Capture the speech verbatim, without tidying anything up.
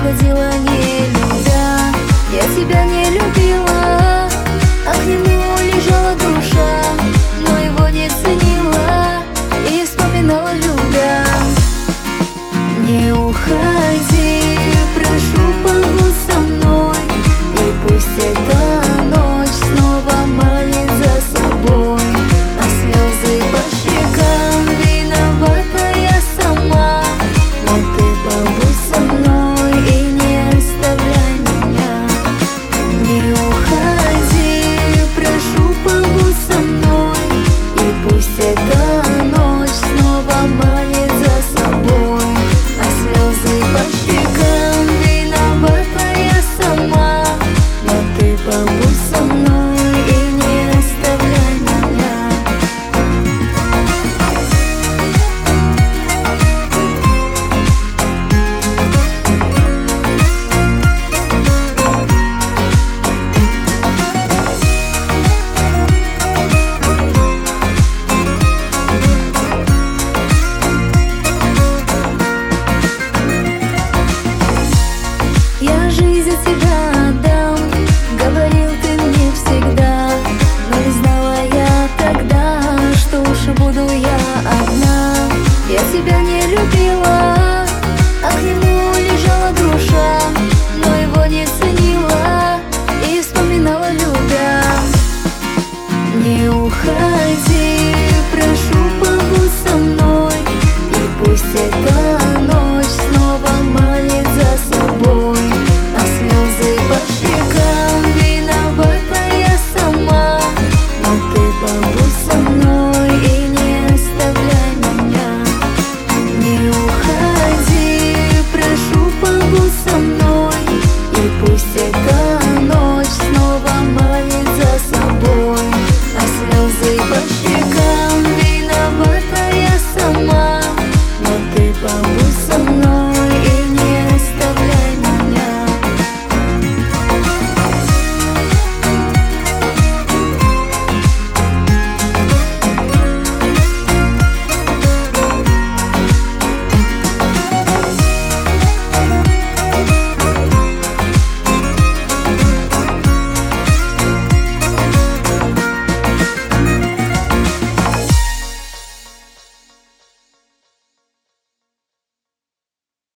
уходила, не любя. Я тебя не любила, а к нему лежала душа, но его не ценила и вспоминала, любя. Не уходи, прошу, побудь со мной, и пусть эта ночь снова манит за собой. А слезы по щекам, виновата я сама, но ты побудь со мной и не оставляй меня. Не уходи, прошу, побудь со мной, и пусть эта ночь снова манит за собой. А слезы по щекам, виновата я сама, но ты побудь со мной и не оставляй меня. Я жизнь за тебя отдам, говорил ты мне всегда, но не знала я тогда, что уж буду я одна. Я тебя не любила, а к нему лежала душа, но его не ценила и вспоминала, любя. Не уходи, прошу, побудь со мной, и пусть эта ночь снова манит за собой. А слезы по щекам, виновата я сама, но ты побудь со мной и не оставляй меня. Не уходи, прошу, побудь со мной, и пусть это